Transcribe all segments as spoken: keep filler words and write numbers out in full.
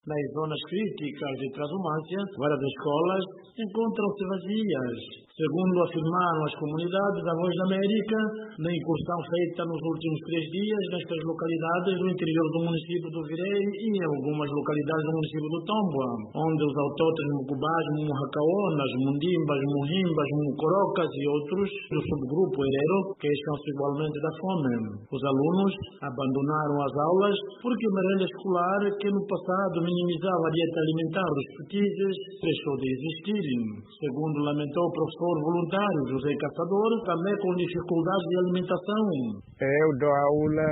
Nas zonas críticas de Trás-os-Montes, várias escolas encontram-se vazias. Segundo afirmaram as comunidades da Voz da América, na incursão feita nos últimos três dias nestas localidades do interior do município do Virei e em algumas localidades do município do Tomboa, onde os autóctones Mucubás, Mumuhacaonas, Mundimbas, Muhimbas, Mucorocas e outros do subgrupo Herero queixam-se igualmente da fome. Os alunos abandonaram as aulas porque a merenda escolar, que no passado minimizava a dieta alimentar dos petizes, deixou de existir. Segundo lamentou o professor voluntário José Caçador, também com dificuldades de alimentação. Eu dou aula,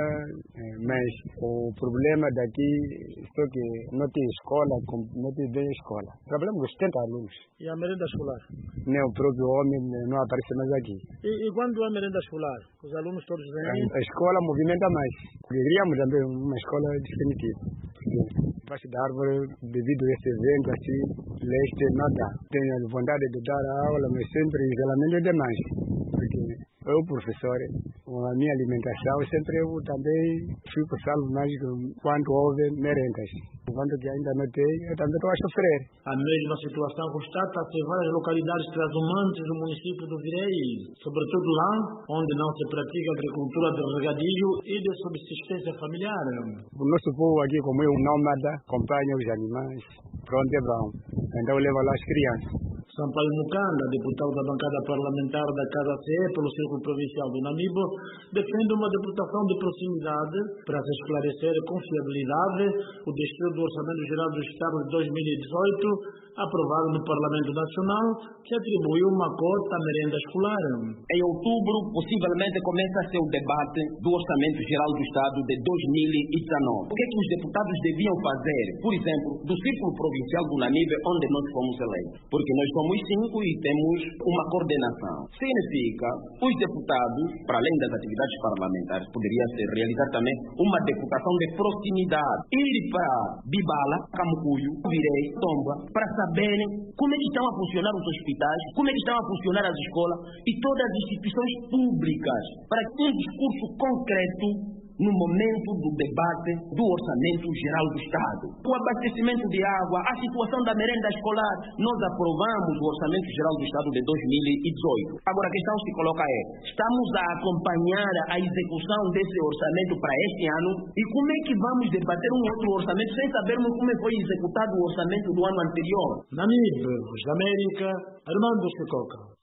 mas o problema daqui é que não tem escola, não tem bem escola. O problema é setenta alunos. E a merenda escolar? Nem o próprio homem não aparece mais aqui. E, e quando há merenda escolar? Os alunos todos vêm? A, a escola movimenta mais. Queríamos também uma escola definitiva. Debaixo da árvore, devido a esse evento, assim, leste não dá. Tenho vontade de dar a aula, mas sempre o isolamento é demais. Porque eu, professor, com a minha alimentação, sempre eu também fico salvo mais quando houve merendas. Quando que ainda não tem, eu também estou a sofrer. A mesma situação constata-se em várias localidades trás-os-montes do município do Virei, sobretudo lá onde não se pratica agricultura de regadio e de subsistência familiar. O nosso povo aqui, como é um nômada, acompanha os animais, pronto é bom. Então leva lá as crianças. Sampaio Mukanda, deputado da bancada parlamentar da Casa C E pelo Círculo Provincial do Namibo, defende uma deputação de proximidade para se esclarecer com fiabilidade o destino do Orçamento Geral do Estado de dois mil e dezoito, aprovado no Parlamento Nacional, que atribuiu uma cota à merenda escolar. Em outubro, possivelmente, começa a ser o debate do Orçamento Geral do Estado de dois mil e dezenove. O que é que os deputados deviam fazer, por exemplo, do Círculo Provincial do Namibe, onde nós fomos eleitos? Porque nós somos cinco e temos uma coordenação. Significa, os deputados, para além das atividades parlamentares, poderia ser realizar também uma deputação de proximidade. Ir para Bibala, Camucuyo, Virei, Tomba, para saberem como é que estão a funcionar os hospitais, como é que estão a funcionar as escolas e todas as instituições públicas, para que um discurso concreto no momento do debate do Orçamento Geral do Estado. O abastecimento de água, a situação da merenda escolar, nós aprovamos o Orçamento Geral do Estado de dois mil e dezoito. Agora a questão que se coloca é, estamos a acompanhar a execução desse orçamento para este ano e como é que vamos debater um outro orçamento sem sabermos como foi executado o orçamento do ano anterior? Namibe, Voz da América, Armando Chicoca.